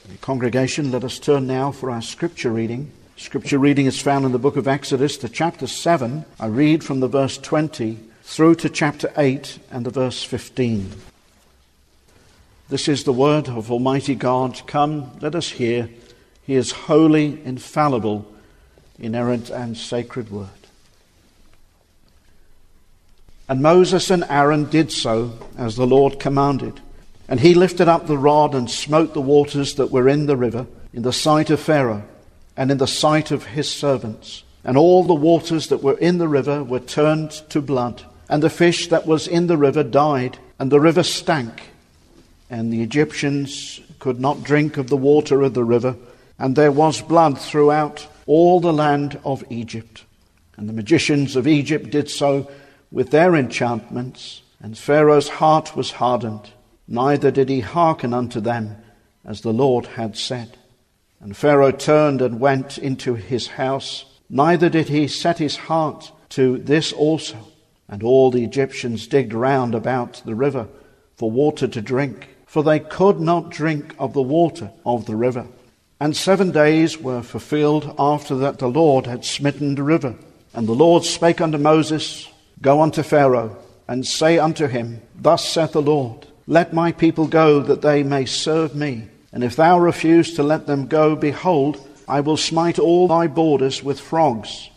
Congregation, let us turn now for our scripture reading. Scripture reading is found in the book of Exodus, the chapter 7. I read from the verse 20 through to chapter 8 and the verse 15. This is the word of Almighty God. Come, let us hear. He is holy, infallible, inerrant and sacred word. And Moses and Aaron did so as the Lord commanded. And he lifted up the rod and smote the waters that were in the river, in the sight of Pharaoh, and in the sight of his servants. And all the waters that were in the river were turned to blood. And the fish that was in the river died, and the river stank. And the Egyptians could not drink of the water of the river, and there was blood throughout all the land of Egypt. And the magicians of Egypt did so with their enchantments, and Pharaoh's heart was hardened. Neither did he hearken unto them, as the Lord had said. And Pharaoh turned and went into his house. Neither did he set his heart to this also. And all the Egyptians digged round about the river for water to drink, for they could not drink of the water of the river. And 7 days were fulfilled after that the Lord had smitten the river. And the Lord spake unto Moses, Go unto Pharaoh, and say unto him, Thus saith the Lord, Let my people go, that they may serve me. And if thou refuse to let them go, behold, I will smite all thy borders with frogs.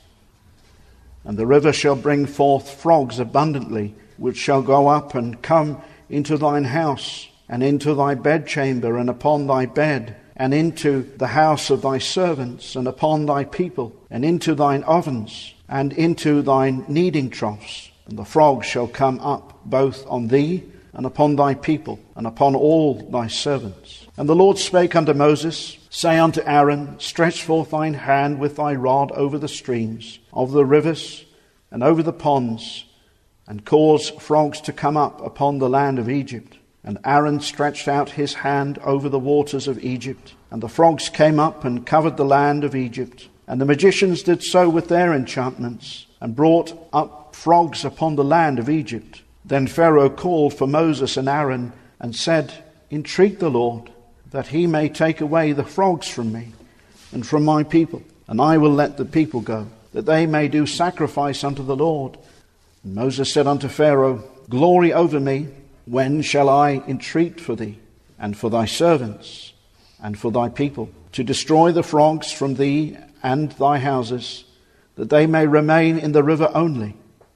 And the river shall bring forth frogs abundantly, which shall go up and come into thine house, and into thy bedchamber, and upon thy bed, and into the house of thy servants, and upon thy people, and into thine ovens, and into thine kneading troughs. And the frogs shall come up both on thee, and upon thy people, and upon all thy servants. And the Lord spake unto Moses, Say unto Aaron, Stretch forth thine hand with thy rod over the streams of the rivers, and over the ponds, and cause frogs to come up upon the land of Egypt. And Aaron stretched out his hand over the waters of Egypt, and the frogs came up and covered the land of Egypt. And the magicians did so with their enchantments, and brought up frogs upon the land of Egypt. Then Pharaoh called for Moses and Aaron, and said, Entreat the Lord, that he may take away the frogs from me, and from my people, and I will let the people go, that they may do sacrifice unto the Lord. And Moses said unto Pharaoh, Glory over me, when shall I entreat for thee, and for thy servants, and for thy people, to destroy the frogs from thee and thy houses, that they may remain in the river only?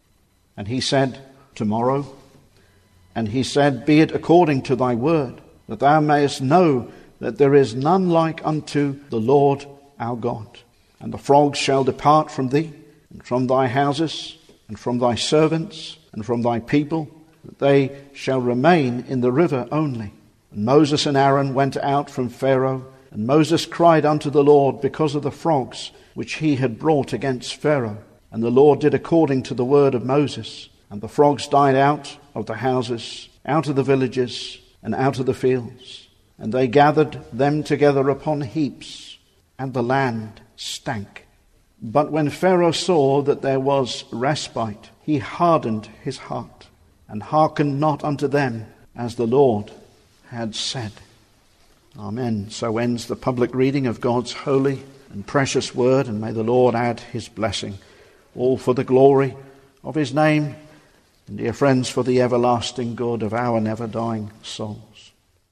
And he said, Tomorrow. And he said, Be it according to thy word, that thou mayest know that there is none like unto the Lord our God. And the frogs shall depart from thee, and from thy houses, and from thy servants, and from thy people, that they shall remain in the river only. And Moses and Aaron went out from Pharaoh, and Moses cried unto the Lord because of the frogs which he had brought against Pharaoh. And the Lord did according to the word of Moses. And the frogs died out of the houses, out of the villages, and out of the fields. And they gathered them together upon heaps, and the land stank. But when Pharaoh saw that there was respite, he hardened his heart, and hearkened not unto them, as the Lord had said. Amen. So ends the public reading of God's holy and precious word, and may the Lord add his blessing, all for the glory of his name, and dear friends, for the everlasting good of our never-dying souls.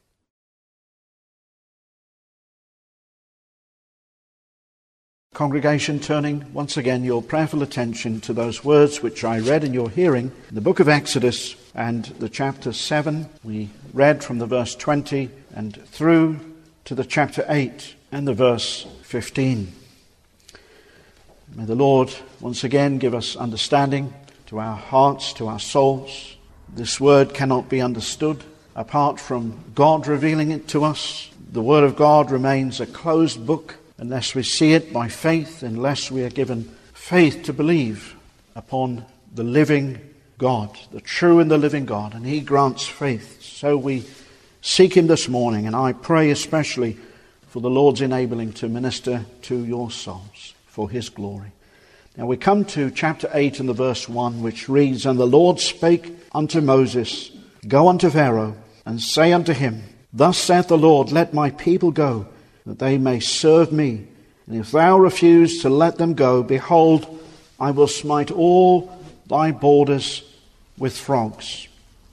Congregation, turning once again your prayerful attention to those words which I read in your hearing in the book of Exodus and the chapter 7. We read from the verse 20 and through to the chapter 8 and the verse 15. May the Lord once again give us understanding to our hearts, to our souls. This word cannot be understood apart from God revealing it to us. The word of God remains a closed book unless we see it by faith, unless we are given faith to believe upon the living God, the true and the living God, and he grants faith. So we seek him this morning, and I pray especially for the Lord's enabling to minister to your souls for his glory. Now we come to chapter 8 and the verse 1, which reads, And the Lord spake unto Moses, Go unto Pharaoh, and say unto him, Thus saith the Lord, Let my people go, that they may serve me. And if thou refuse to let them go, behold, I will smite all thy borders with frogs.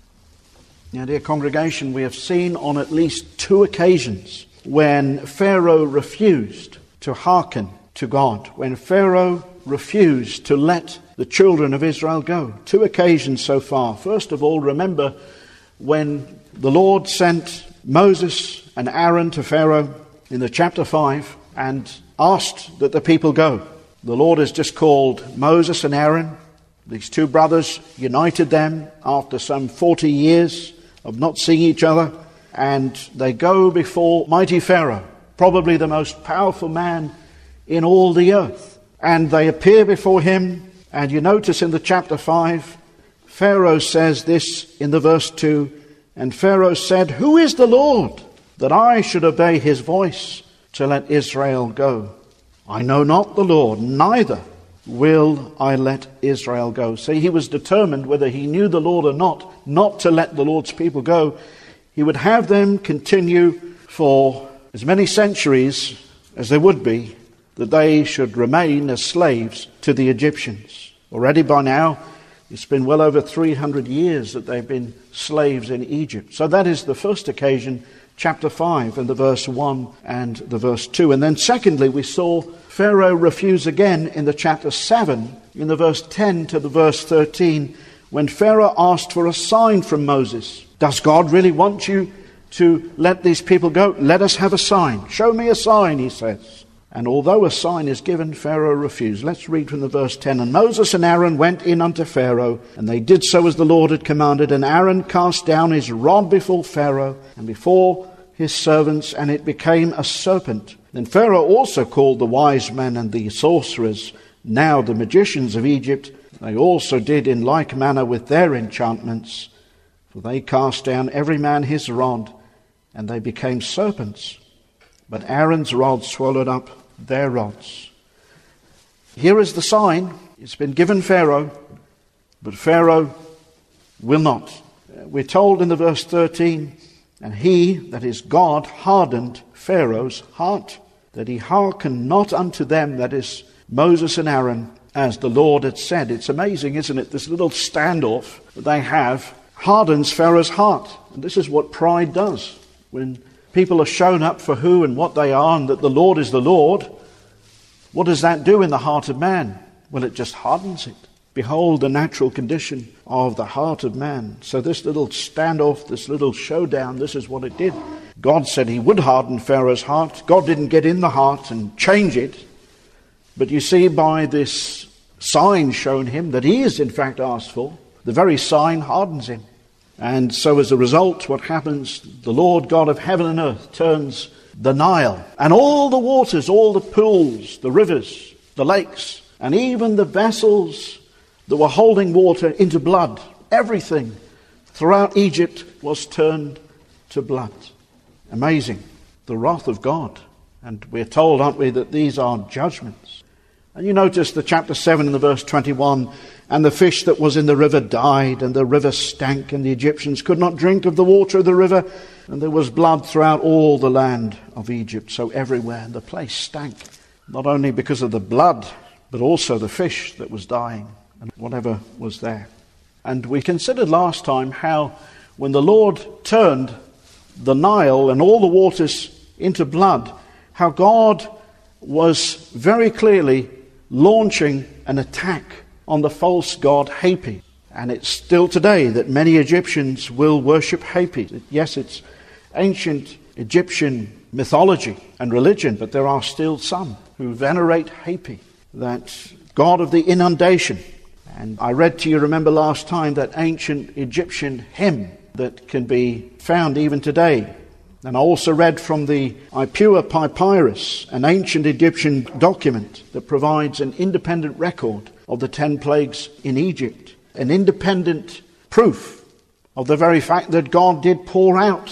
Now, dear congregation, we have seen on at least 2 occasions when Pharaoh refused to hearken to God, when Pharaoh refused to let the children of Israel go. 2 occasions so far. First of all, remember when the Lord sent Moses and Aaron to Pharaoh in the chapter 5 and asked that the people go. The Lord has just called Moses and Aaron, these 2 brothers, united them after some 40 years of not seeing each other, and they go before mighty Pharaoh, probably the most powerful man in all the earth. And they appear before him, and you notice in the chapter 5, Pharaoh says this in the verse 2, and Pharaoh said, who is the Lord, that I should obey his voice to let Israel go? I know not the Lord, neither will I let Israel go. See, he was determined, whether he knew the Lord or not to let the Lord's people go. He would have them continue for as many centuries as there would be, that they should remain as slaves to the Egyptians. Already by now, it's been well over 300 years that they've been slaves in Egypt. So that is the first occasion, chapter 5 and the verse 1 and the verse 2. And then secondly, we saw Pharaoh refuse again in the chapter 7, in the verse 10 to the verse 13, when Pharaoh asked for a sign from Moses. Does God really want you to let these people go? Let us have a sign. Show me a sign, he says. And although a sign is given, Pharaoh refused. Let's read from the verse 10. And Moses and Aaron went in unto Pharaoh, and they did so as the Lord had commanded. And Aaron cast down his rod before Pharaoh and before his servants, and it became a serpent. Then Pharaoh also called the wise men and the sorcerers, now the magicians of Egypt. They also did in like manner with their enchantments, for they cast down every man his rod, and they became serpents. But Aaron's rod swallowed up their rods. Here is the sign. It's been given Pharaoh, but Pharaoh will not. We're told in the verse 13, and he, that is God, hardened Pharaoh's heart, that he hearkened not unto them, that is Moses and Aaron, as the Lord had said. It's amazing, isn't it? This little standoff that they have hardens Pharaoh's heart. And this is what pride does. When people are shown up for who and what they are, and that the Lord is the Lord, what does that do in the heart of man? Well, it just hardens it. Behold the natural condition of the heart of man. So this little standoff, this little showdown, this is what it did. God said he would harden Pharaoh's heart. God didn't get in the heart and change it. But you see, by this sign shown him that he is in fact asked for, the very sign hardens him. And so as a result, what happens? The Lord God of heaven and earth turns the Nile and all the waters, all the pools, the rivers, the lakes, and even the vessels that were holding water into blood. Everything throughout Egypt was turned to blood. Amazing. The wrath of God. And we're told, aren't we, that these are judgments. And you notice the chapter 7 and the verse 21, and the fish that was in the river died, and the river stank, and the Egyptians could not drink of the water of the river, and there was blood throughout all the land of Egypt. So everywhere the place stank, not only because of the blood, but also the fish that was dying, and whatever was there. And we considered last time how when the Lord turned the Nile and all the waters into blood, how God was very clearly launching an attack on the false god Hapi. And it's still today that many Egyptians will worship Hapi. Yes, it's ancient Egyptian mythology and religion, but there are still some who venerate Hapi, that god of the inundation. And I read to you, remember last time, that ancient Egyptian hymn that can be found even today. And I also read from the Ipuwer Papyrus, an ancient Egyptian document that provides an independent record of the 10 plagues in Egypt, an independent proof of the very fact that God did pour out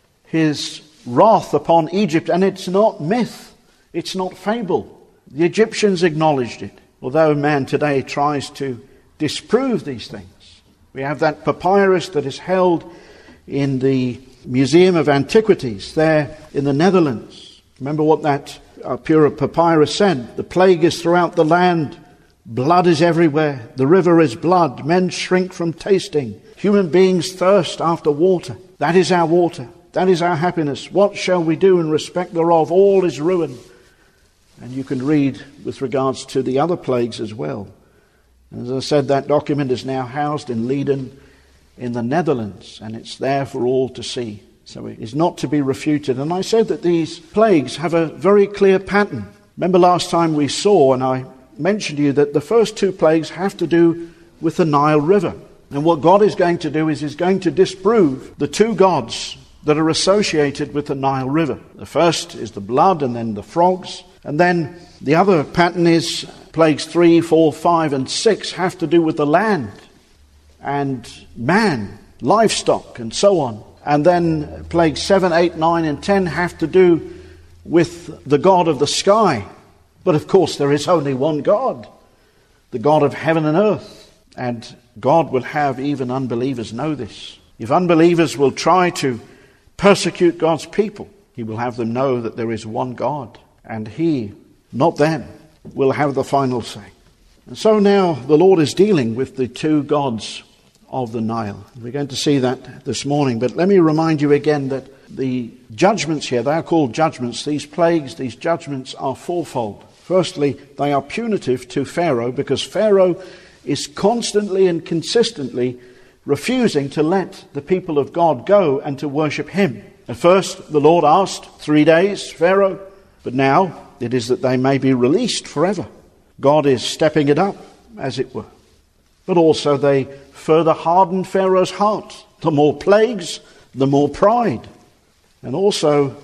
his wrath upon Egypt. And it's not myth, it's not fable. The Egyptians acknowledged it, although man today tries to disprove these things. We have that papyrus that is held in the Museum of Antiquities there in the Netherlands. Remember what that Pura Papyrus said. The plague is throughout the land. Blood is everywhere. The river is blood. Men shrink from tasting. Human beings thirst after water. That is our water. That is our happiness. What shall we do in respect thereof? All is ruin. And you can read with regards to the other plagues as well. And as I said, that document is now housed in Leiden in the Netherlands, and it's there for all to see. So it is not to be refuted. And I said that these plagues have a very clear pattern. Remember last time we saw, and I mentioned to you, that the first two plagues have to do with the Nile River. And what God is going to do is he's going to disprove the two gods that are associated with the Nile River. The first is the blood, and then the frogs. And then the other pattern is plagues 3, 4, 5, and 6 have to do with the land and man, livestock, and so on. And then plagues 7, 8, 9, and 10 have to do with the God of the sky. But of course there is only one God, the God of heaven and earth. And God will have even unbelievers know this. If unbelievers will try to persecute God's people, he will have them know that there is one God. And he, not them, will have the final say. And so now the Lord is dealing with the two gods of the Nile. We're going to see that this morning. But let me remind you again that the judgments here, they are called judgments. These plagues, these judgments are fourfold. Firstly, they are punitive to Pharaoh because Pharaoh is constantly and consistently refusing to let the people of God go and to worship him. At first, the Lord asked 3 days, Pharaoh, but now it is that they may be released forever. God is stepping it up, as it were. But also they further hardened Pharaoh's heart. The more plagues, the more pride. And also,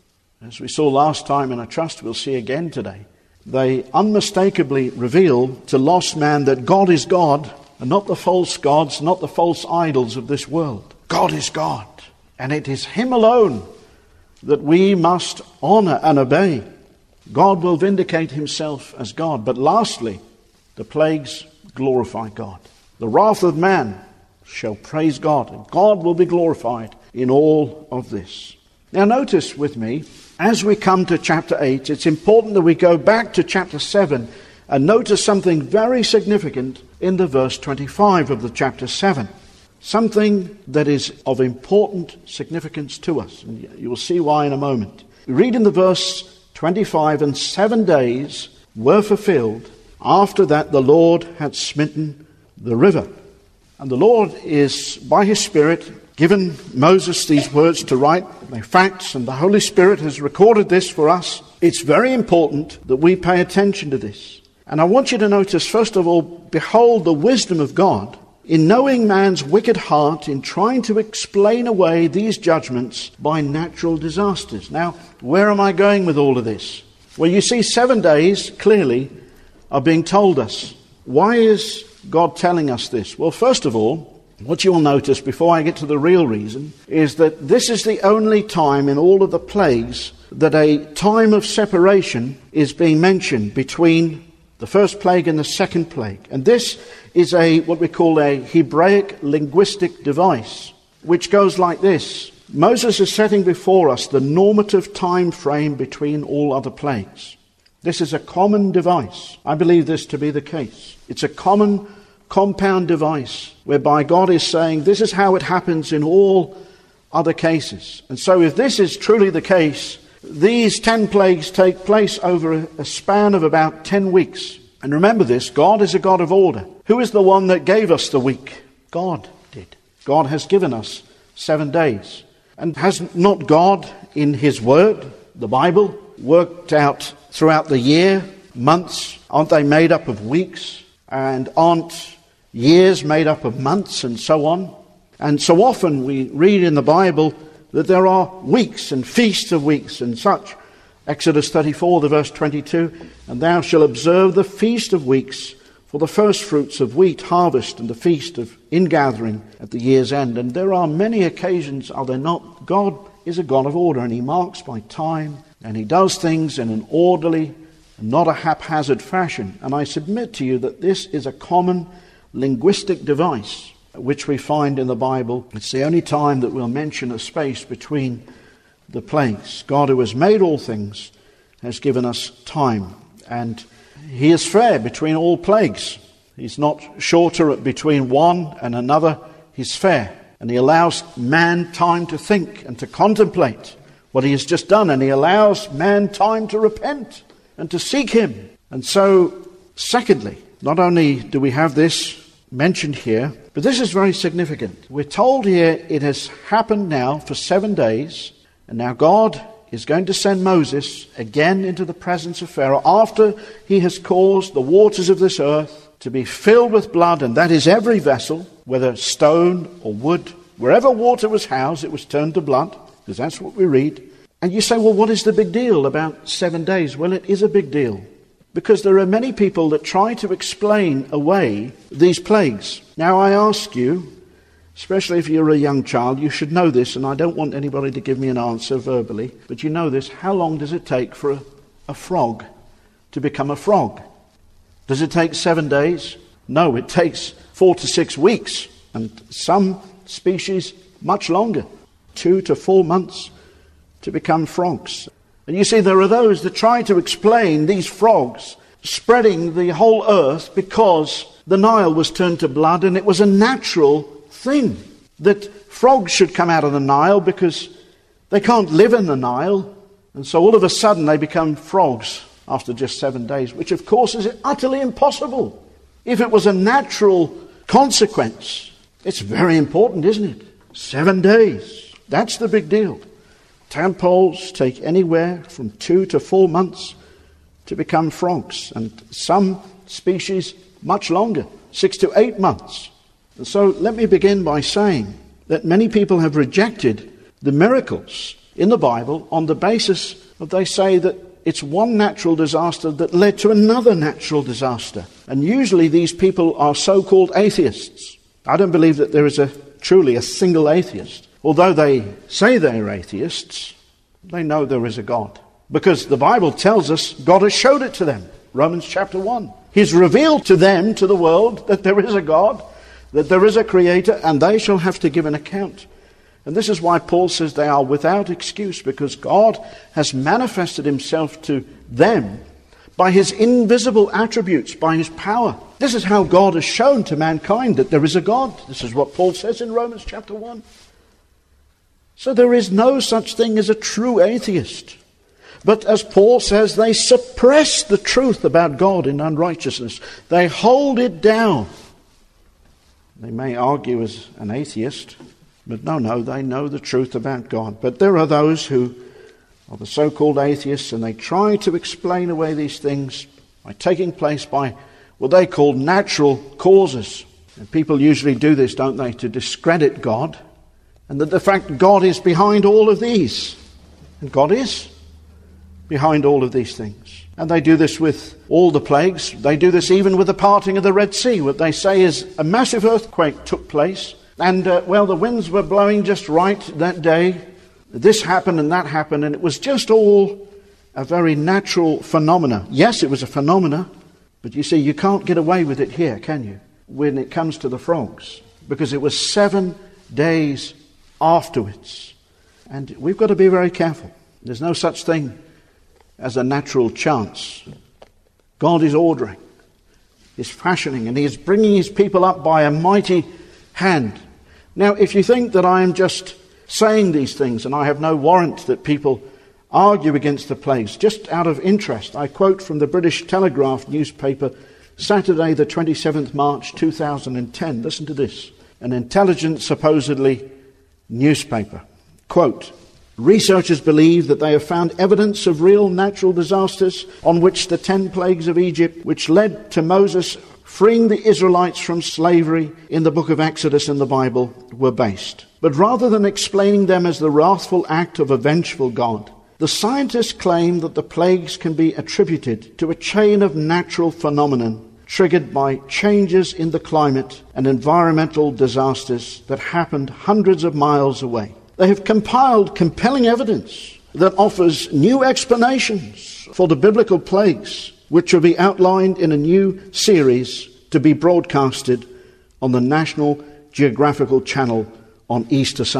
as we saw last time, and I trust we'll see again today, they unmistakably reveal to lost man that God is God, and not the false gods, not the false idols of this world. God is God, and it is him alone that we must honor and obey. God will vindicate himself as God. But lastly, the plagues glorify God. The wrath of man shall praise God, and God will be glorified in all of this. Now notice with me, as we come to chapter 8, it's important that we go back to chapter 7 and notice something very significant in the verse 25 of the chapter 7. Something that is of important significance to us. And you will see why in a moment. We read in the verse 25, and 7 days were fulfilled after that the Lord had smitten the river. And the Lord is, by his Spirit, given Moses these words to write, the facts, and the Holy Spirit has recorded this for us. It's very important that we pay attention to this. And I want you to notice, first of all, behold the wisdom of God in knowing man's wicked heart in trying to explain away these judgments by natural disasters. Now, where am I going with all of this? Well, you see, 7 days, clearly, are being told us. Why is God telling us this? Well, first of all, what you will notice before I get to the real reason is that this is the only time in all of the plagues that a time of separation is being mentioned between the first plague and the second plague. And this is what we call a Hebraic linguistic device, which goes like this. Moses is setting before us the normative time frame between all other plagues. This is a common device. I believe this to be the case. It's a common compound device whereby God is saying this is how it happens in all other cases. And so if this is truly the case, these 10 plagues take place over a span of about 10 weeks. And remember this, God is a God of order. Who is the one that gave us the week? God did. God has given us 7 days. And has not God in his word, the Bible, worked out throughout the year, months? Aren't they made up of weeks? And aren't years made up of months and so on? And so often we read in the Bible that there are weeks and feasts of weeks and such. Exodus 34, the verse 22, and thou shalt observe the feast of weeks for the first fruits of wheat harvest and the feast of ingathering at the year's end. And there are many occasions, are there not? God is a God of order, and he marks by time, and he does things in an orderly and not a haphazard fashion. And I submit to you that this is a common linguistic device which we find in the Bible. It's the only time that we'll mention a space between the plagues. God, who has made all things, has given us time. And he is fair between all plagues. He's not shorter between one and another. He's fair. And he allows man time to think and to contemplate what he has just done. And he allows man time to repent and to seek him. And so, secondly, not only do we have this mentioned here, but this is very significant. We're told here it has happened now for 7 days. And now God is going to send Moses again into the presence of Pharaoh after he has caused the waters of this earth to be filled with blood, and that is every vessel, whether stone or wood. Wherever water was housed, it was turned to blood, because that's what we read. And you say, well, what is the big deal about 7 days? Well, it is a big deal, because there are many people that try to explain away these plagues. Now, I ask you, especially if you're a young child, you should know this, and I don't want anybody to give me an answer verbally, but you know this. How long does it take for a frog to become a frog? Does it take 7 days? No, it takes 4 to 6 weeks, and some species much longer, 2 to 4 months to become frogs. And you see, there are those that try to explain these frogs spreading the whole earth because the Nile was turned to blood, and it was a natural thing that frogs should come out of the Nile because they can't live in the Nile, and so all of a sudden they become frogs after just 7 days, which of course is utterly impossible. If it was a natural consequence, it's very important, isn't it? 7 days, that's the big deal. Tadpoles take anywhere from 2 to 4 months to become frogs, and some species much longer, 6 to 8 months. And so let me begin by saying that many people have rejected the miracles in the Bible on the basis of, they say that it's one natural disaster that led to another natural disaster. And usually these people are so-called atheists. I don't believe that there is truly a single atheist. Although they say they're atheists, they know there is a God. Because the Bible tells us God has showed it to them. Romans chapter 1. He's revealed to them, to the world, that there is a God, that there is a creator, and they shall have to give an account. And this is why Paul says they are without excuse, because God has manifested himself to them by his invisible attributes, by his power. This is how God has shown to mankind that there is a God. This is what Paul says in Romans chapter 1. So there is no such thing as a true atheist. But as Paul says, they suppress the truth about God in unrighteousness. They hold it down. They may argue as an atheist, but no, they know the truth about God. But there are those who are the so-called atheists, and they try to explain away these things by taking place by what they call natural causes. And people usually do this, don't they, to discredit God, and that the fact God is behind all of these. And God is behind all of these things. And they do this with all the plagues. They do this even with the parting of the Red Sea. What they say is a massive earthquake took place, and the winds were blowing just right that day. This happened and that happened, and it was just all a very natural phenomena. Yes, it was a phenomena, but you see, you can't get away with it here, can you, when it comes to the frogs? Because it was 7 days afterwards. And we've got to be very careful. There's no such thing as a natural chance. God is ordering, He's fashioning, and He is bringing His people up by a mighty hand. Now, if you think that I am just saying these things and I have no warrant that people argue against the plagues, just out of interest, I quote from the British Telegraph newspaper, Saturday the 27th March 2010. Listen to this. An intelligent, supposedly, newspaper. Quote, researchers believe that they have found evidence of real natural disasters on which the 10 plagues of Egypt, which led to Moses freeing the Israelites from slavery in the book of Exodus in the Bible, were based. But rather than explaining them as the wrathful act of a vengeful God, the scientists claim that the plagues can be attributed to a chain of natural phenomenon triggered by changes in the climate and environmental disasters that happened hundreds of miles away. They have compiled compelling evidence that offers new explanations for the biblical plagues, which will be outlined in a new series to be broadcasted on the National Geographical Channel on Easter Sunday.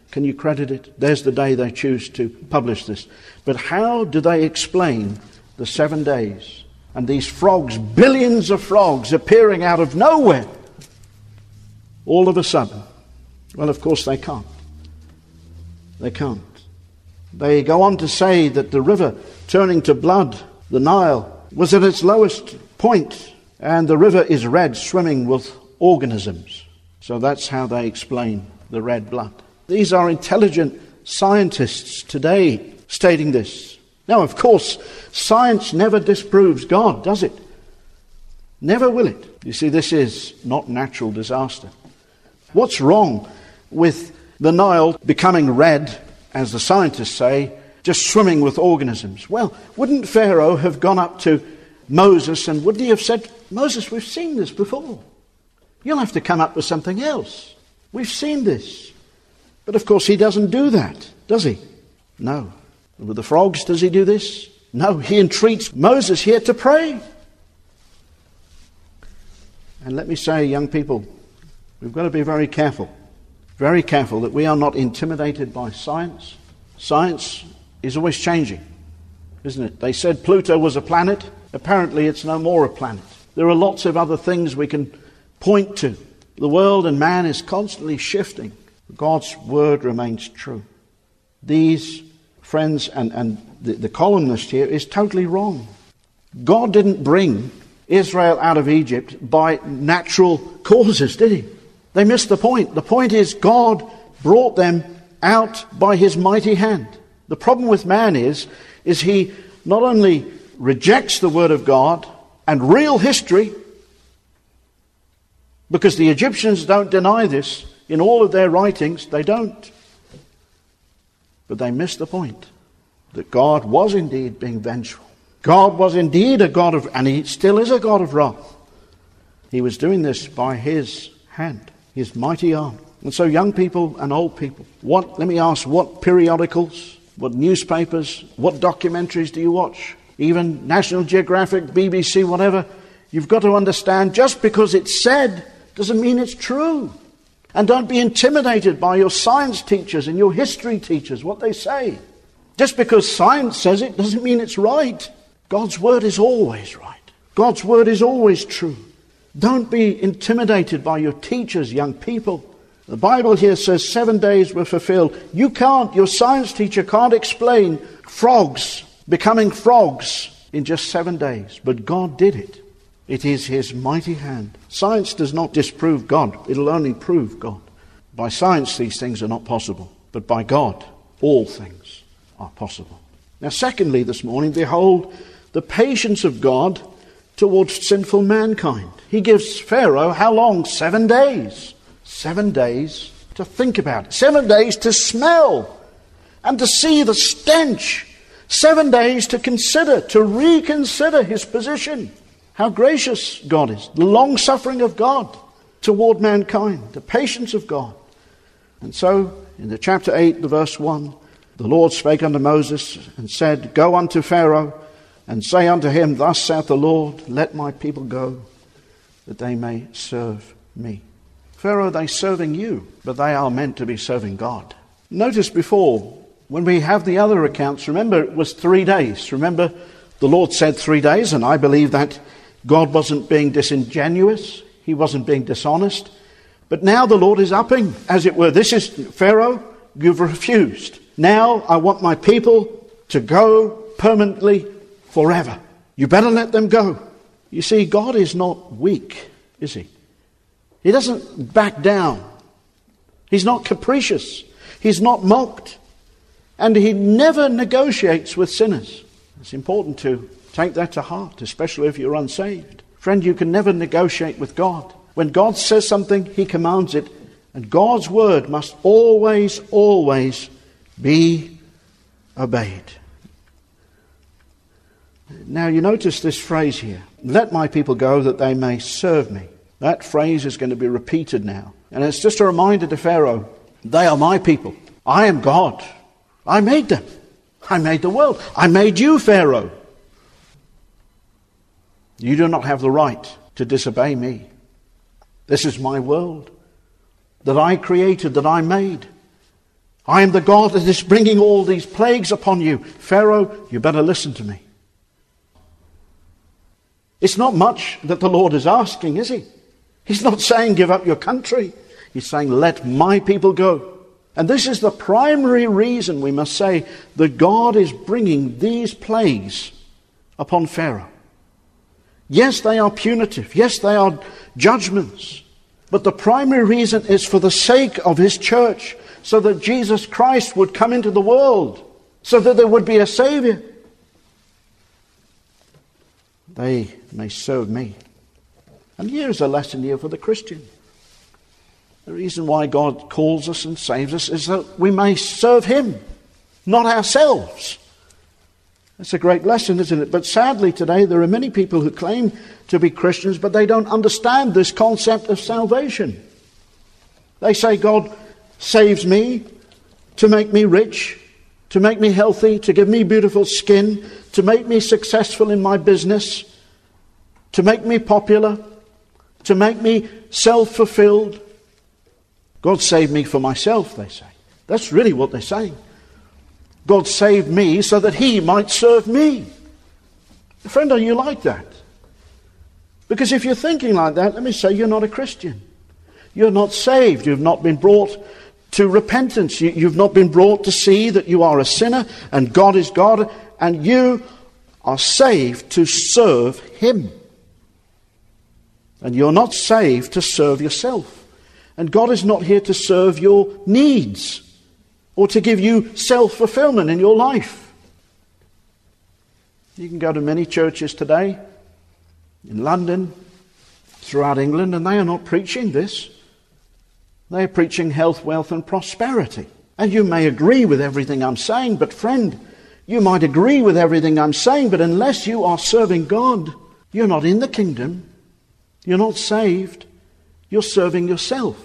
Can you credit it? There's the day they choose to publish this. But how do they explain the 7 days and these frogs, billions of frogs appearing out of nowhere all of a sudden? Well, of course they can't. They can't. They go on to say that the river turning to blood, the Nile, was at its lowest point, and the river is red, swimming with organisms. So that's how they explain the red blood. These are intelligent scientists today stating this. Now, of course, science never disproves God, does it? Never will it. You see, this is not natural disaster. What's wrong with the Nile becoming red, as the scientists say, just swimming with organisms? Well, wouldn't Pharaoh have gone up to Moses and wouldn't he have said, Moses, we've seen this before. You'll have to come up with something else. We've seen this. But of course he doesn't do that, does he? No. With the frogs, does he do this? No. He entreats Moses here to pray. And let me say, young people, we've got to be very careful that we are not intimidated by science. Science is always changing, isn't it? They said Pluto was a planet. Apparently it's no more a planet. There are lots of other things we can point to. The world and man is constantly shifting. God's word remains true. These friends and the columnist here is totally wrong. God didn't bring Israel out of Egypt by natural causes, did he? They missed the point. The point is God brought them out by his mighty hand. The problem with man is he not only rejects the word of God and real history, because the Egyptians don't deny this in all of their writings, they don't. But they miss the point that God was indeed being vengeful. God was indeed a God of, and he still is a God of wrath. He was doing this by his hand, his mighty arm. And so young people and old people, let me ask, what periodicals, what newspapers, what documentaries do you watch? Even National Geographic, BBC, whatever. You've got to understand, just because it's said doesn't mean it's true. And don't be intimidated by your science teachers and your history teachers, what they say. Just because science says it doesn't mean it's right. God's word is always right. God's word is always true. Don't be intimidated by your teachers, young people. The Bible here says 7 days were fulfilled. Your science teacher can't explain frogs becoming frogs in just 7 days. But God did it. It is his mighty hand. Science does not disprove God. It'll only prove God. By science, these things are not possible. But by God, all things are possible. Now, secondly, this morning, behold the patience of God towards sinful mankind. He gives Pharaoh, how long? 7 days. 7 days to think about it. 7 days to smell and to see the stench. 7 days to consider, to reconsider his position. How gracious God is. The long-suffering of God toward mankind. The patience of God. And so, in the chapter 8, the verse 1, the Lord spake unto Moses and said, Go unto Pharaoh and say unto him, Thus saith the Lord, Let my people go, that they may serve me. Pharaoh, they're serving you, but they are meant to be serving God. Notice before, when we have the other accounts, remember it was 3 days. Remember, the Lord said 3 days, and I believe that God wasn't being disingenuous. He wasn't being dishonest. But now the Lord is upping, as it were. This is, Pharaoh, you've refused. Now I want my people to go permanently forever. You better let them go. You see, God is not weak, is he? He doesn't back down. He's not capricious. He's not mocked. And he never negotiates with sinners. It's important to take that to heart, especially if you're unsaved. Friend, you can never negotiate with God. When God says something, he commands it. And God's word must always, always be obeyed. Now you notice this phrase here. Let my people go that they may serve me. That phrase is going to be repeated now. And it's just a reminder to Pharaoh, they are my people. I am God. I made them. I made the world. I made you, Pharaoh. You do not have the right to disobey me. This is my world that I created, that I made. I am the God that is bringing all these plagues upon you. Pharaoh, you better listen to me. It's not much that the Lord is asking, is he? He's not saying give up your country. He's saying let my people go. And this is the primary reason, we must say, that God is bringing these plagues upon Pharaoh. Yes, they are punitive. Yes, they are judgments. But the primary reason is for the sake of his church, so that Jesus Christ would come into the world, so that there would be a Savior. They may serve me. And here's a lesson here for the Christian. The reason why God calls us and saves us is that we may serve him, not ourselves. That's a great lesson, isn't it? But sadly today there are many people who claim to be Christians, but they don't understand this concept of salvation. They say God saves me to make me rich, to make me healthy, to give me beautiful skin, to make me successful in my business, to make me popular, to make me self-fulfilled. God saved me for myself, they say. That's really what they're saying. God saved me so that he might serve me. Friend, are you like that? Because if you're thinking like that, let me say you're not a Christian. You're not saved. You've not been brought to repentance. You've not been brought to see that you are a sinner and God is God, and you are saved to serve him. And you're not saved to serve yourself. And God is not here to serve your needs or to give you self-fulfillment in your life. You can go to many churches today, in London, throughout England, and they are not preaching this. They are preaching health, wealth, and prosperity. And you may agree with everything I'm saying, but friend, you might agree with everything I'm saying, but unless you are serving God, you're not in the kingdom. You're not saved. You're serving yourself.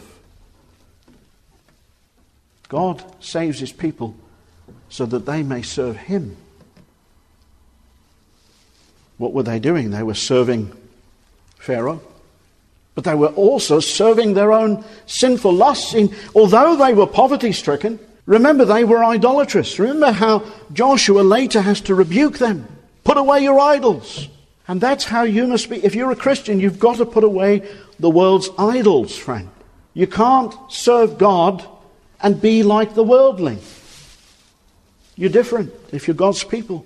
God saves his people so that they may serve him. What were they doing? They were serving Pharaoh. But they were also serving their own sinful lusts. Although they were poverty-stricken, remember they were idolatrous. Remember how Joshua later has to rebuke them. Put away your idols. And that's how you must be. If you're a Christian, you've got to put away the world's idols, friend. You can't serve God and be like the worldling. You're different if you're God's people.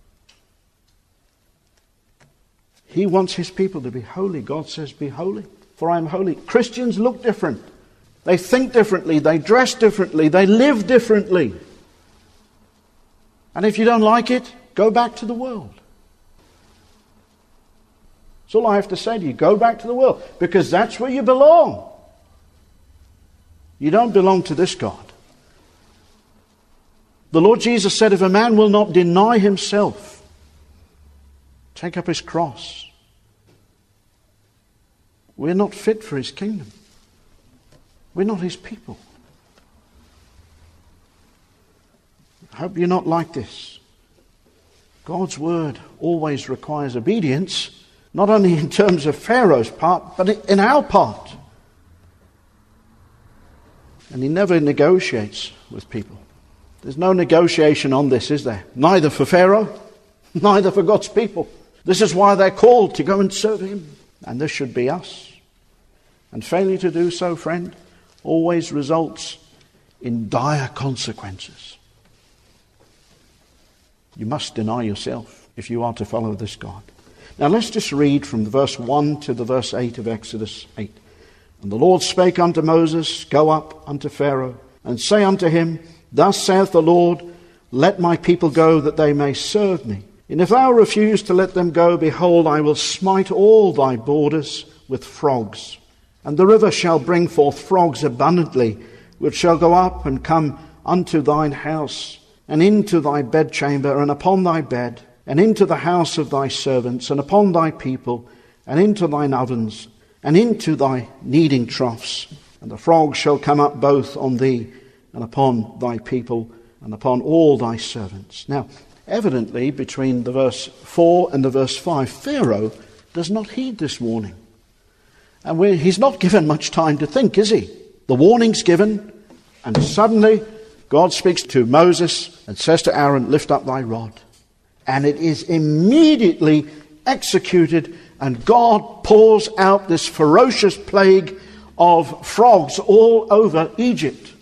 He wants his people to be holy. God says, be holy, for I am holy. Christians look different. They think differently. They dress differently. They live differently. And if you don't like it, go back to the world. That's all I have to say to you. Go back to the world, because that's where you belong. You don't belong to this God. The Lord Jesus said, if a man will not deny himself, take up his cross, we're not fit for his kingdom. We're not his people. I hope you're not like this. God's word always requires obedience, not only in terms of Pharaoh's part, but in our part. And he never negotiates with people. There's no negotiation on this, is there? Neither for Pharaoh, neither for God's people. This is why they're called to go and serve him. And this should be us. And failure to do so, friend, always results in dire consequences. You must deny yourself if you are to follow this God. Now let's just read from verse 1 to the verse 8 of Exodus 8. And the Lord spake unto Moses, go up unto Pharaoh, and say unto him, thus saith the Lord, let my people go, that they may serve me. And if thou refuse to let them go, behold, I will smite all thy borders with frogs. And the river shall bring forth frogs abundantly, which shall go up and come unto thine house, and into thy bedchamber, and upon thy bed, and into the house of thy servants, and upon thy people, and into thine ovens, and into thy kneading troughs. And the frogs shall come up both on thee, and upon thy people, and upon all thy servants. Now, evidently, between the verse 4 and the verse 5, Pharaoh does not heed this warning. And he's not given much time to think, is he? The warning's given, and suddenly God speaks to Moses and says to Aaron, lift up thy rod. And it is immediately executed, and God pours out this ferocious plague of frogs all over Egypt.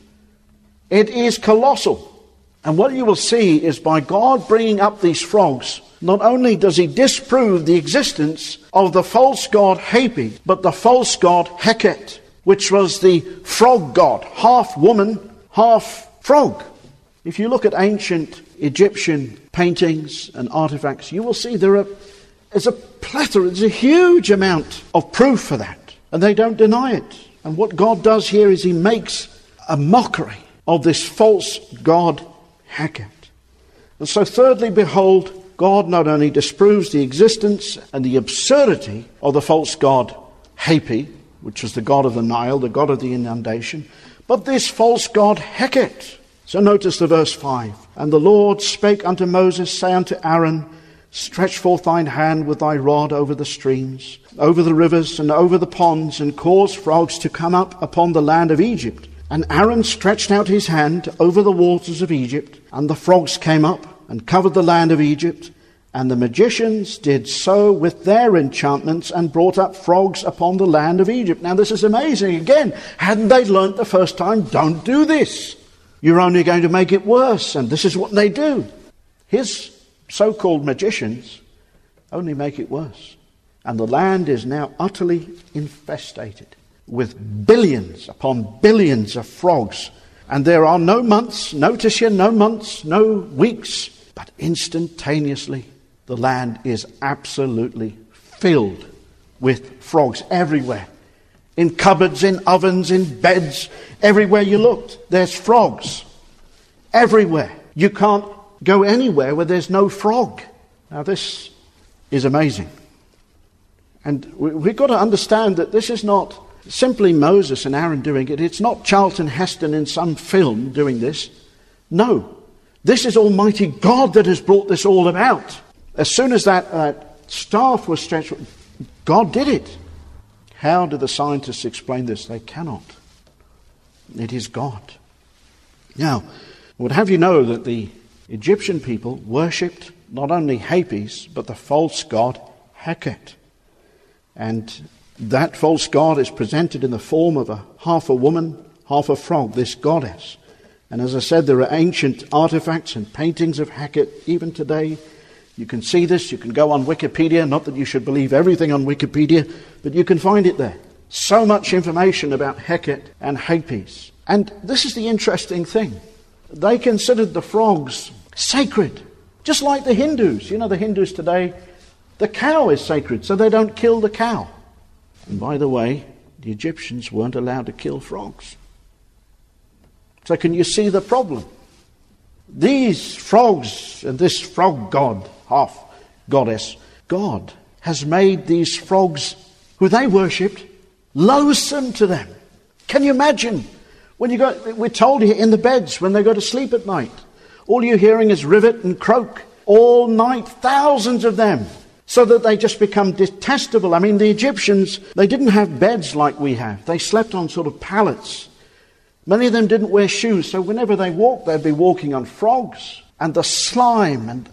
It is colossal. And what you will see is by God bringing up these frogs, not only does he disprove the existence of the false god Hapi, but the false god Heket, which was the frog god, half woman, half frog. If you look at ancient Egyptian paintings and artifacts, you will see there's a plethora, there's a huge amount of proof for that. And they don't deny it. And what God does here is he makes a mockery of this false god Heket. And so thirdly, behold, God not only disproves the existence and the absurdity of the false god Hapi, which was the god of the Nile, the god of the inundation, but this false god Heket. So notice the verse 5. And the Lord spake unto Moses, say unto Aaron, stretch forth thine hand with thy rod over the streams, over the rivers, and over the ponds, and cause frogs to come up upon the land of Egypt. And Aaron stretched out his hand over the waters of Egypt, and the frogs came up and covered the land of Egypt. And the magicians did so with their enchantments and brought up frogs upon the land of Egypt. Now this is amazing. Again, hadn't they learnt the first time, don't do this. You're only going to make it worse. And this is what they do. His so-called magicians only make it worse. And the land is now utterly infestated with billions upon billions of frogs. And there are no months, notice here, no months, no weeks, but instantaneously the land is absolutely filled with frogs everywhere. In cupboards, in ovens, in beds, everywhere you looked, there's frogs. Everywhere. You can't go anywhere where there's no frog. Now this is amazing. And we've got to understand that this is not simply Moses and Aaron doing it. It's not Charlton Heston in some film doing this. No. This is Almighty God that has brought this all about. As soon as that staff was stretched, God did it. How do the scientists explain this? They cannot. It is God. Now, I would have you know that the Egyptian people worshipped not only Hapis, but the false god Heket. And that false god is presented in the form of half a woman, half a frog, this goddess. And as I said, there are ancient artifacts and paintings of Heket even today. You can see this, you can go on Wikipedia, not that you should believe everything on Wikipedia, but you can find it there. So much information about Heket and Hapis. And this is the interesting thing. They considered the frogs sacred, just like the Hindus. You know, the Hindus today, the cow is sacred, so they don't kill the cow. And by the way, the Egyptians weren't allowed to kill frogs. So can you see the problem? These frogs and this frog god, half goddess, God has made these frogs who they worshipped loathsome to them. Can you imagine? We're told here in the beds when they go to sleep at night, all you're hearing is rivet and croak all night, thousands of them, so that they just become detestable. I mean, the Egyptians, they didn't have beds like we have. They slept on sort of pallets. Many of them didn't wear shoes, so whenever they walked, they'd be walking on frogs. And the slime, and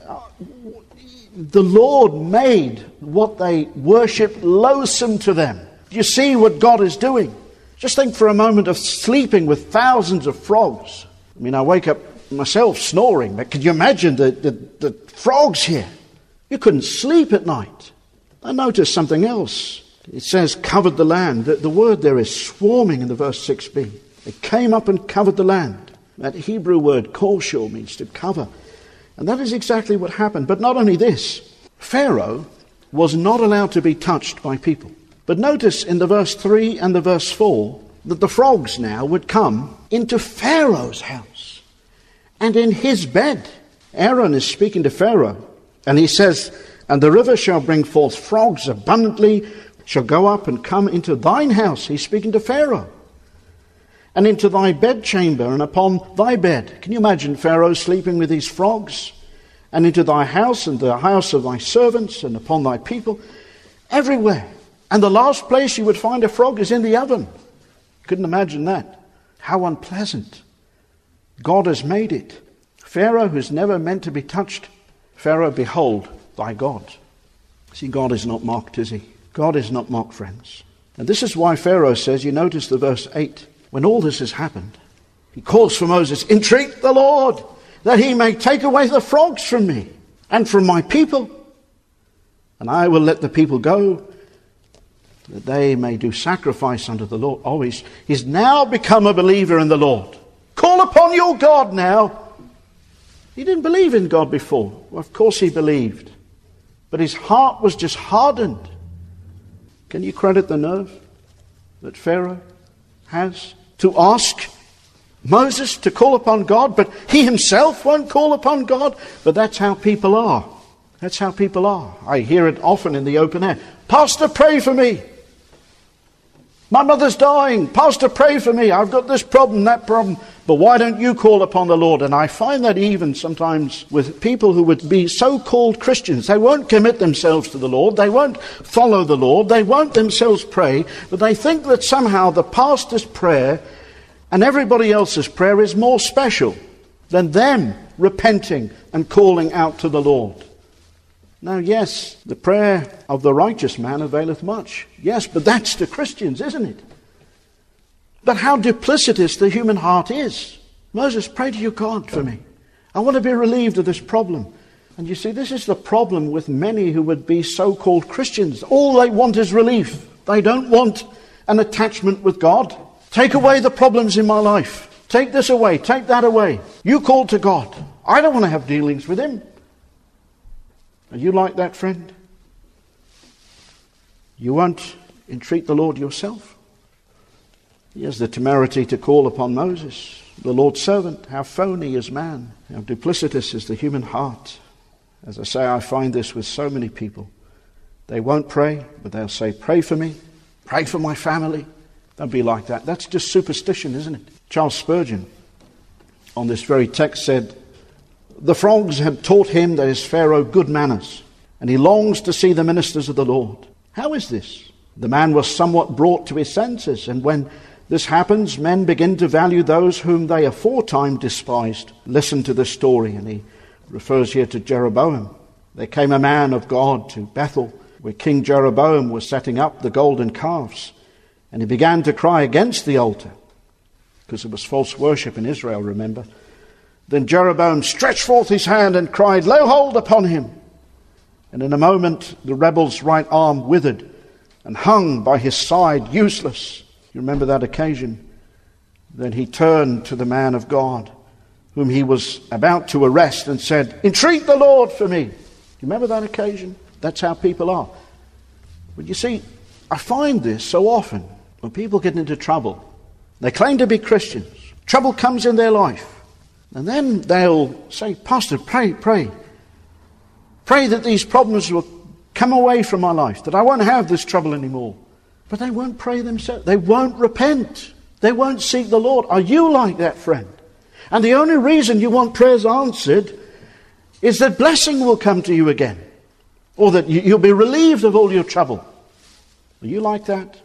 the Lord made what they worshipped loathsome to them. Do you see what God is doing? Just think for a moment of sleeping with thousands of frogs. I mean, I wake up myself snoring, but could you imagine the frogs here? You couldn't sleep at night. I noticed something else. It says covered the land. The word there is swarming in the verse 6b. They came up and covered the land. That Hebrew word koshul means to cover. And that is exactly what happened. But not only this, Pharaoh was not allowed to be touched by people. But notice in the verse 3 and the verse 4 that the frogs now would come into Pharaoh's house and in his bed. Aaron is speaking to Pharaoh, and he says, and the river shall bring forth frogs abundantly, shall go up and come into thine house. He's speaking to Pharaoh. And into thy bedchamber and upon thy bed. Can you imagine Pharaoh sleeping with these frogs? And into thy house and the house of thy servants and upon thy people. Everywhere. And the last place you would find a frog is in the oven. Couldn't imagine that. How unpleasant. God has made it. Pharaoh, who's never meant to be touched, Pharaoh, behold thy God. See, God is not mocked, is he? God is not mocked, friends. And this is why Pharaoh says, you notice the verse 8, when all this has happened, he calls for Moses, entreat the Lord that he may take away the frogs from me and from my people. And I will let the people go, that they may do sacrifice unto the Lord. Oh, he's now become a believer in the Lord. Call upon your God now. He didn't believe in God before. Well, of course he believed. But his heart was just hardened. Can you credit the nerve that Pharaoh has to ask Moses to call upon God, but he himself won't call upon God? But that's how people are. That's how people are. I hear it often in the open air. Pastor, pray for me. My mother's dying. Pastor, pray for me. I've got this problem, that problem. But why don't you call upon the Lord? And I find that even sometimes with people who would be so-called Christians, they won't commit themselves to the Lord. They won't follow the Lord. They won't themselves pray. But they think that somehow the pastor's prayer and everybody else's prayer is more special than them repenting and calling out to the Lord. Now, yes, the prayer of the righteous man availeth much. Yes, but that's to Christians, isn't it? But how duplicitous the human heart is. Moses, pray to your God for me. I want to be relieved of this problem. And you see, this is the problem with many who would be so-called Christians. All they want is relief. They don't want an attachment with God. Take away the problems in my life. Take this away. Take that away. You call to God. I don't want to have dealings with him. Are you like that, friend? You won't entreat the Lord yourself? He has the temerity to call upon Moses, the Lord's servant. How phony is man. How duplicitous is the human heart. As I say, I find this with so many people. They won't pray, but they'll say, pray for me. Pray for my family. Don't be like that. That's just superstition, isn't it? Charles Spurgeon, on this very text, said, the frogs had taught him, that is Pharaoh, good manners, and he longs to see the ministers of the Lord. How is this? The man was somewhat brought to his senses, and when this happens, men begin to value those whom they aforetime despised. Listen to this story, and he refers here to Jeroboam. There came a man of God to Bethel, where King Jeroboam was setting up the golden calves, and he began to cry against the altar, because it was false worship in Israel, remember. Then Jeroboam stretched forth his hand and cried, lay hold upon him. And in a moment the rebel's right arm withered and hung by his side useless. You remember that occasion? Then he turned to the man of God, whom he was about to arrest, and said, entreat the Lord for me. You remember that occasion? That's how people are. But you see, I find this so often when people get into trouble. They claim to be Christians. Trouble comes in their life. And then they'll say, Pastor, pray. Pray that these problems will come away from my life, that I won't have this trouble anymore. But they won't pray themselves. They won't repent. They won't seek the Lord. Are you like that, friend? And the only reason you want prayers answered is that blessing will come to you again, or that you'll be relieved of all your trouble. Are you like that?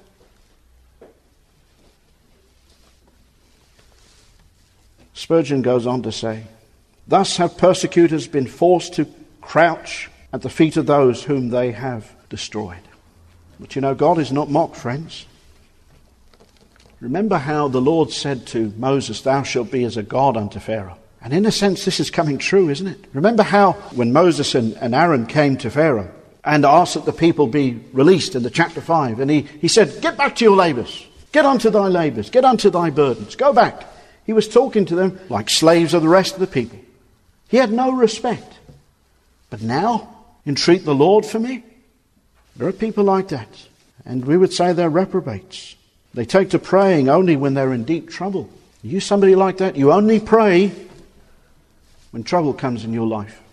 Spurgeon goes on to say, thus have persecutors been forced to crouch at the feet of those whom they have destroyed. But you know, God is not mocked, friends. Remember how the Lord said to Moses, thou shalt be as a god unto Pharaoh. And in a sense, this is coming true, isn't it? Remember how when Moses and Aaron came to Pharaoh and asked that the people be released in the chapter 5, and he said, get back to your labors. Get unto thy labors. Get unto thy burdens. Go back. He was talking to them like slaves of the rest of the people. He had no respect. But now, entreat the Lord for me? There are people like that. And we would say they're reprobates. They take to praying only when they're in deep trouble. Are you somebody like that? You only pray when trouble comes in your life.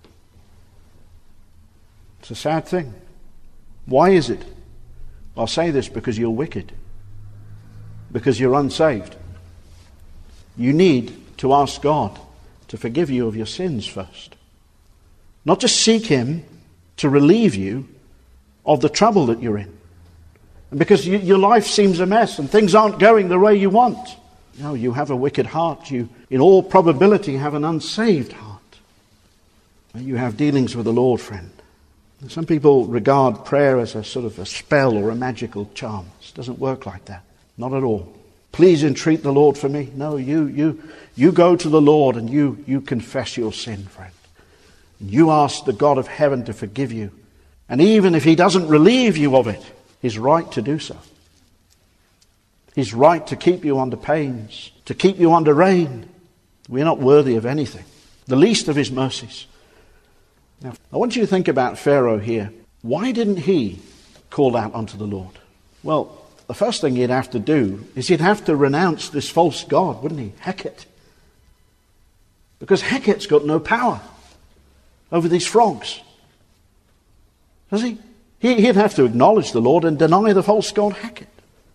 It's a sad thing. Why is it? I'll say this because you're wicked. Because you're unsaved. You need to ask God to forgive you of your sins first. Not just seek him to relieve you of the trouble that you're in. And because your life seems a mess and things aren't going the way you want. No, you have a wicked heart. You, in all probability, have an unsaved heart. You have dealings with the Lord, friend. Some people regard prayer as a sort of a spell or a magical charm. It doesn't work like that. Not at all. Please entreat the Lord for me. No, you go to the Lord and you confess your sin, friend. You ask the God of heaven to forgive you. And even if he doesn't relieve you of it, he's right to do so. He's right to keep you under pains, to keep you under rain. We're not worthy of anything, the least of his mercies. Now, I want you to think about Pharaoh here. Why didn't he call out unto the Lord? Well, the first thing he'd have to do is he'd have to renounce this false god, wouldn't he? Heket. Because Heket's got no power over these frogs. Does he? He'd have to acknowledge the Lord and deny the false god Heket.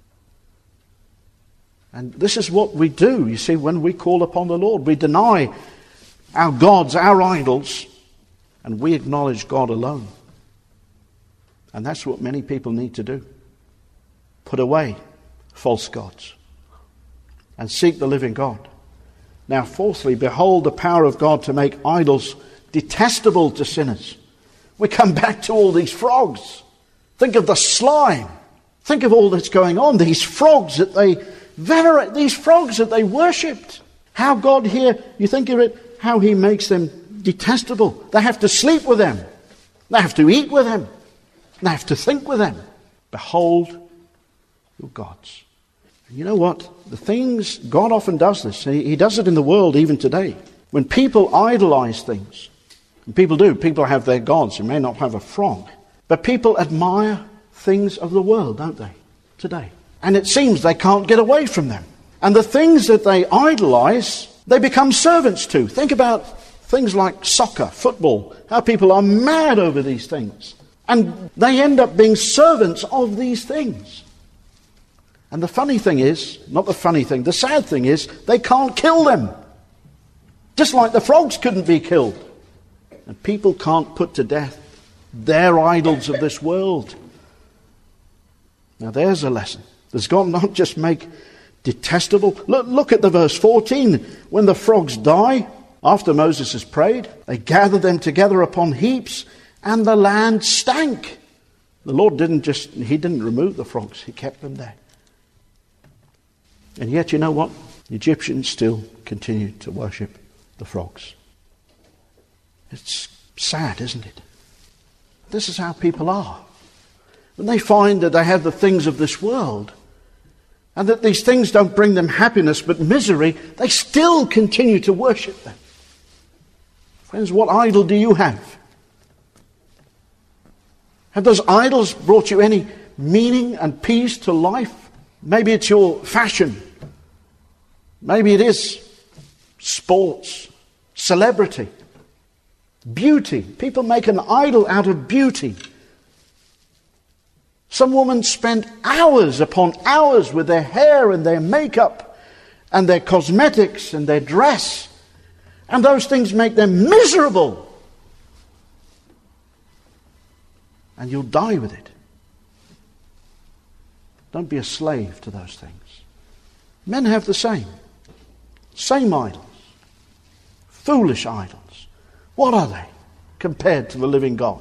And this is what we do, you see, when we call upon the Lord. We deny our gods, our idols, and we acknowledge God alone. And that's what many people need to do. Put away false gods and seek the living God. Now, fourthly, behold the power of God to make idols detestable to sinners. We come back to all these frogs. Think of the slime. Think of all that's going on. These frogs that they venerate, these frogs that they worshipped. How God here, you think of it, how he makes them detestable. They have to sleep with them. They have to eat with them. They have to think with them. Behold your gods. And you know what? The things, God often does this. He does it in the world even today. When people idolize things, and people do, people have their gods. You may not have a frog. But people admire things of the world, don't they, today? And it seems they can't get away from them. And the things that they idolize, they become servants to. Think about things like soccer, football, how people are mad over these things. And they end up being servants of these things. And the funny thing is, not the funny thing, the sad thing is, they can't kill them. Just like the frogs couldn't be killed. And people can't put to death their idols of this world. Now there's a lesson. Does God not just make detestable? Look at the verse 14. When the frogs die, after Moses has prayed, they gathered them together upon heaps, and the land stank. The Lord he didn't remove the frogs, he kept them there. And yet, you know what? The Egyptians still continued to worship the frogs. It's sad, isn't it? This is how people are. When they find that they have the things of this world, and that these things don't bring them happiness but misery, they still continue to worship them. Friends, what idol do you have? Have those idols brought you any meaning and peace to life? Maybe it's your fashion. Maybe it is sports, celebrity, beauty. People make an idol out of beauty. Some women spend hours upon hours with their hair and their makeup and their cosmetics and their dress. And those things make them miserable. And you'll die with it. Don't be a slave to those things. Men have the same. Same idols. Foolish idols. What are they compared to the living God?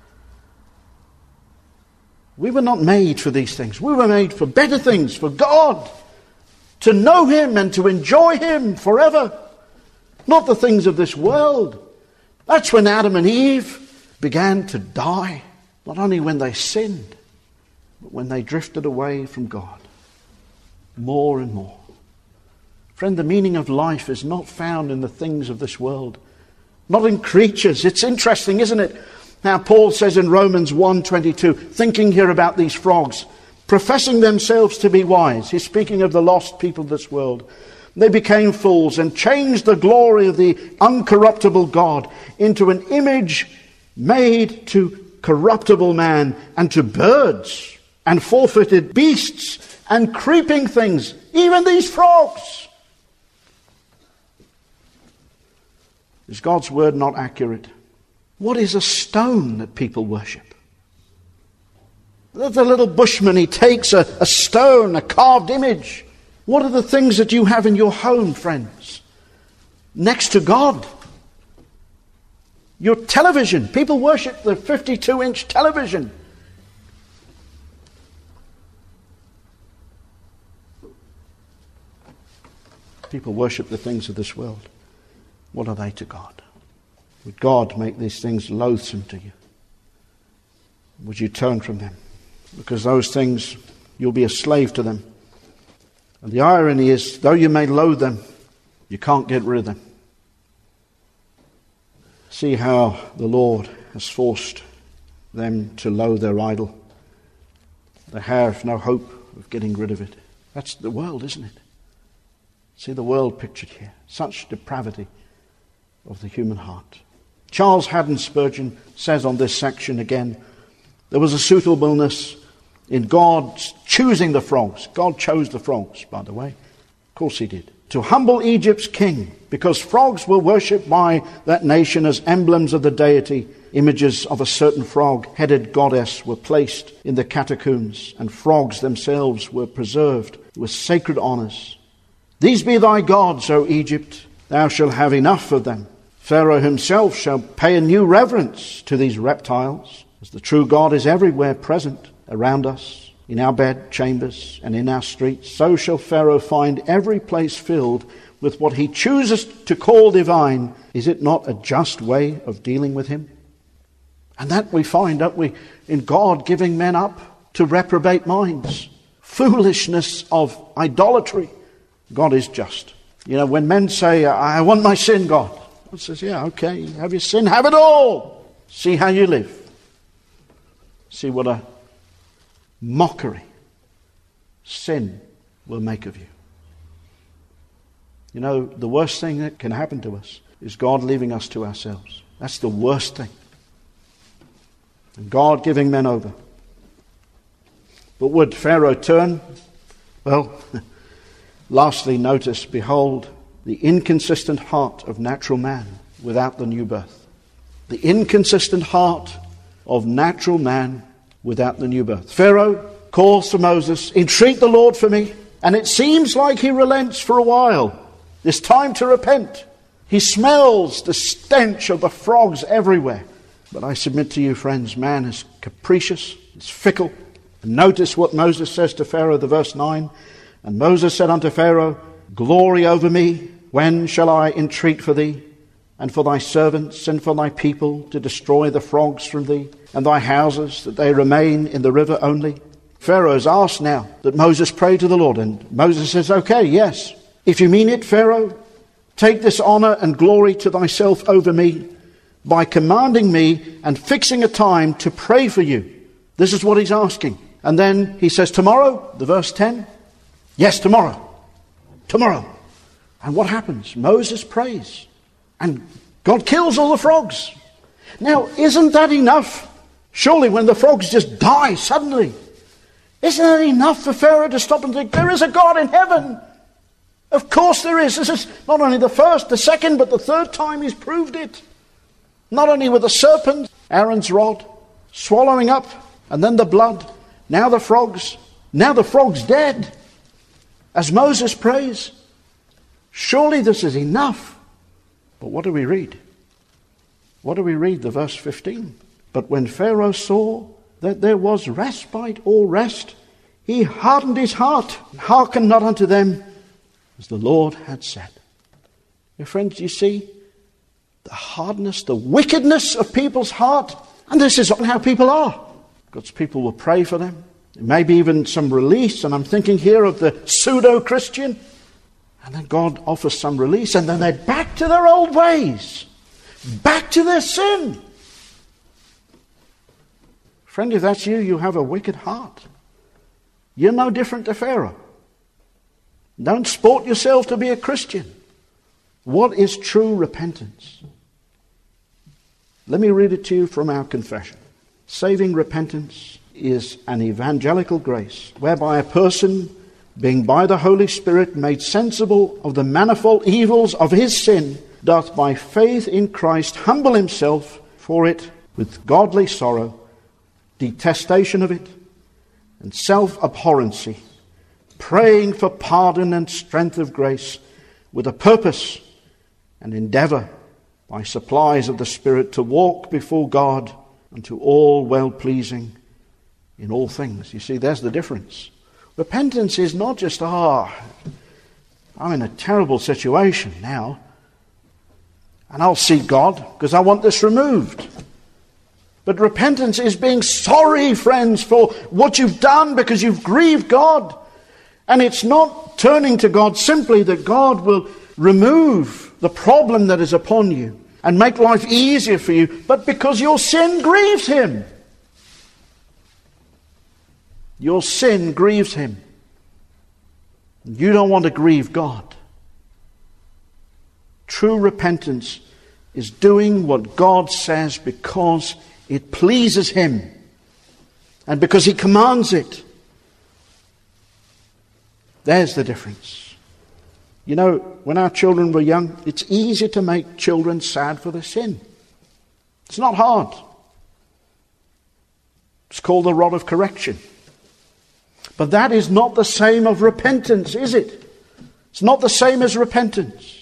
We were not made for these things. We were made for better things, for God. To know Him and to enjoy Him forever. Not the things of this world. That's when Adam and Eve began to die. Not only when they sinned, but when they drifted away from God. More and more. Friend, the meaning of life is not found in the things of this world. Not in creatures. It's interesting, isn't it? Now Paul says in Romans 1:22, thinking here about these frogs, professing themselves to be wise. He's speaking of the lost people of this world. They became fools and changed the glory of the uncorruptible God into an image made to corruptible man and to birds and four-footed beasts and creeping things, even these frogs. Is God's word not accurate? What is a stone that people worship? The little bushman, he takes a stone, a carved image, What are the things that you have in your home, friends? Next to God. Your television. People worship the 52-inch television. People worship the things of this world. What are they to God? Would God make these things loathsome to you? Would you turn from them? Because those things, you'll be a slave to them. And the irony is, though you may loathe them, you can't get rid of them. See how the Lord has forced them to loathe their idol. They have no hope of getting rid of it. That's the world, isn't it? See the world pictured here. Such depravity of the human heart. Charles Haddon Spurgeon says on this section again, there was a suitableness in God's choosing the frogs. God chose the frogs, by the way. Of course he did. To humble Egypt's king, because frogs were worshipped by that nation as emblems of the deity. Images of a certain frog-headed goddess were placed in the catacombs, and frogs themselves were preserved with sacred honours. These be thy gods, O Egypt, thou shalt have enough of them. Pharaoh himself shall pay a new reverence to these reptiles, as the true God is everywhere present around us, in our bed chambers and in our streets. So shall Pharaoh find every place filled with what he chooses to call divine. Is it not a just way of dealing with him? And that we find, don't we, in God giving men up to reprobate minds. Foolishness of idolatry. God is just. You know, when men say, I want my sin, God says, yeah, okay, have your sin, have it all. See how you live. See what a mockery sin will make of you. You know, the worst thing that can happen to us is God leaving us to ourselves. That's the worst thing. And God giving men over. But would Pharaoh turn? Well, lastly, notice, behold, the inconsistent heart of natural man without the new birth. The inconsistent heart of natural man without the new birth. Pharaoh calls to Moses, entreat the Lord for me. And it seems like he relents for a while. It's time to repent. He smells the stench of the frogs everywhere. But I submit to you, friends, man is capricious, it's fickle. And notice what Moses says to Pharaoh, the verse 9. And Moses said unto Pharaoh, glory over me, when shall I entreat for thee, and for thy servants, and for thy people, to destroy the frogs from thee, and thy houses, that they remain in the river only? Pharaoh has asked now that Moses pray to the Lord, and Moses says, okay, yes. If you mean it, Pharaoh, take this honor and glory to thyself over me, by commanding me and fixing a time to pray for you. This is what he's asking. And then he says, tomorrow, the verse 10. Yes, tomorrow. Tomorrow. And what happens? Moses prays. And God kills all the frogs. Now, isn't that enough? Surely when the frogs just die suddenly, isn't that enough for Pharaoh to stop and think, there is a God in heaven? Of course there is. This is not only the first, the second, but the third time he's proved it. Not only with the serpent, Aaron's rod, swallowing up, and then the blood, now the frogs dead, as Moses prays. Surely this is enough. But what do we read? What do we read? The verse 15. But when Pharaoh saw that there was respite or rest, he hardened his heart, and hearkened not unto them, as the Lord had said. Your friends, you see the hardness, the wickedness of people's heart. And this is how people are. God's people will pray for them. Maybe even some release. And I'm thinking here of the pseudo-Christian. And then God offers some release. And then they're back to their old ways. Back to their sin. Friend, if that's you, you have a wicked heart. You're no different to Pharaoh. Don't sport yourself to be a Christian. What is true repentance? Let me read it to you from our confession. Saving repentance is an evangelical grace whereby a person, being by the Holy Spirit made sensible of the manifold evils of his sin, doth by faith in Christ humble himself for it with godly sorrow, detestation of it, and self-abhorrency, praying for pardon and strength of grace, with a purpose and endeavour by supplies of the Spirit to walk before God unto all well-pleasing in all things. You see, there's the difference. Repentance is not just, I'm in a terrible situation now, and I'll seek God because I want this removed. But repentance is being sorry, friends, for what you've done because you've grieved God. And it's not turning to God simply that God will remove the problem that is upon you and make life easier for you, but because your sin grieves Him. Your sin grieves Him. You don't want to grieve God. True repentance is doing what God says because it pleases Him and because He commands it. There's the difference. You know, when our children were young, it's easy to make children sad for their sin. It's not hard. It's called the rod of correction. But that is not the same of repentance, is it? It's not the same as repentance.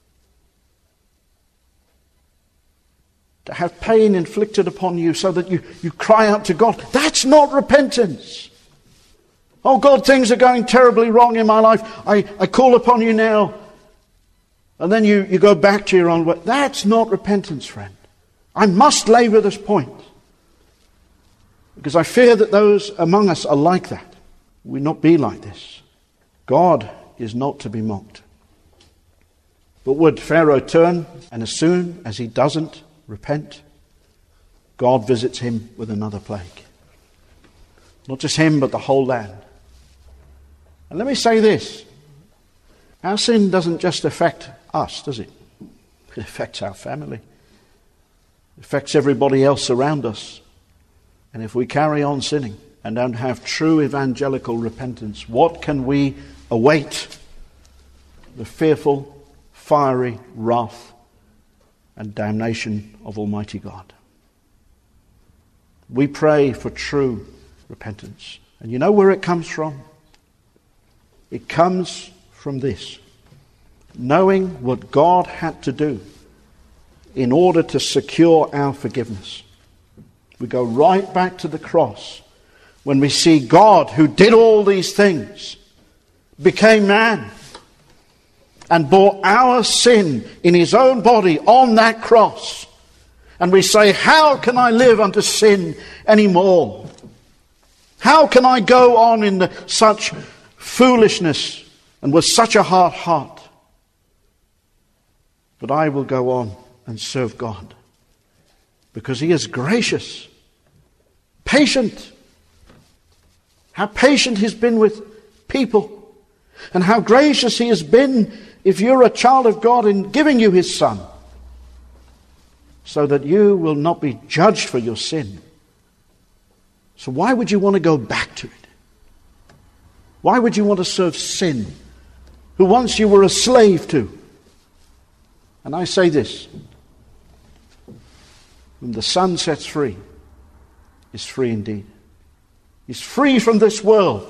To have pain inflicted upon you so that you cry out to God, that's not repentance. Oh God, things are going terribly wrong in my life. I call upon you now. And then you go back to your own way. That's not repentance, friend. I must labour this point. Because I fear that those among us are like that. We not be like this. God is not to be mocked. But would Pharaoh turn, and as soon as he doesn't repent, God visits him with another plague. Not just him, but the whole land. And let me say this. Our sin doesn't just affect us, does it? It affects our family. It affects everybody else around us. And if we carry on sinning and don't have true evangelical repentance, what can we await? The fearful, fiery wrath and damnation of Almighty God. We pray for true repentance. And you know where it comes from? It comes from this. Knowing what God had to do in order to secure our forgiveness. We go right back to the cross when we see God, who did all these things, became man and bore our sin in His own body on that cross. And we say, how can I live unto sin anymore? How can I go on in such foolishness and with such a hard heart? But I will go on and serve God because He is gracious, patient. How patient He's been with people, and how gracious He has been if you're a child of God in giving you His Son, so that you will not be judged for your sin. So why would you want to go back to it? Why would you want to serve sin, who once you were a slave to? And I say this, whom the Son sets free is free indeed. He's free from this world,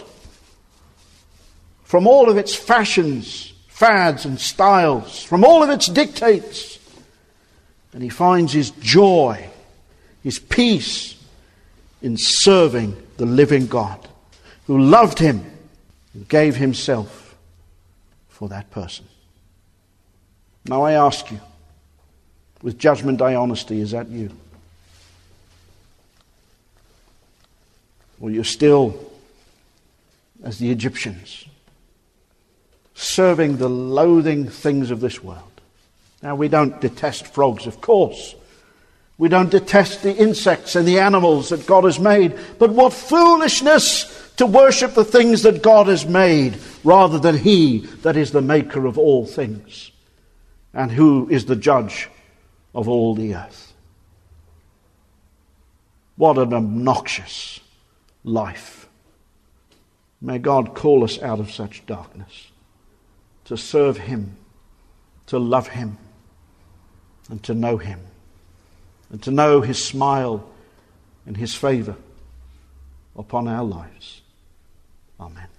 from all of its fashions, fads and styles, from all of its dictates. And he finds his joy, his peace in serving the living God who loved him and gave himself for that person. Now I ask you, with Judgment Day honesty, is that you? Or you're still, as the Egyptians, serving the loathing things of this world? Now, we don't detest frogs, of course. We don't detest the insects and the animals that God has made. But what foolishness to worship the things that God has made rather than He that is the maker of all things and who is the judge of all the earth. What an obnoxious life. May God call us out of such darkness to serve Him, to love Him, and to know Him, and to know His smile and His favor upon our lives. Amen.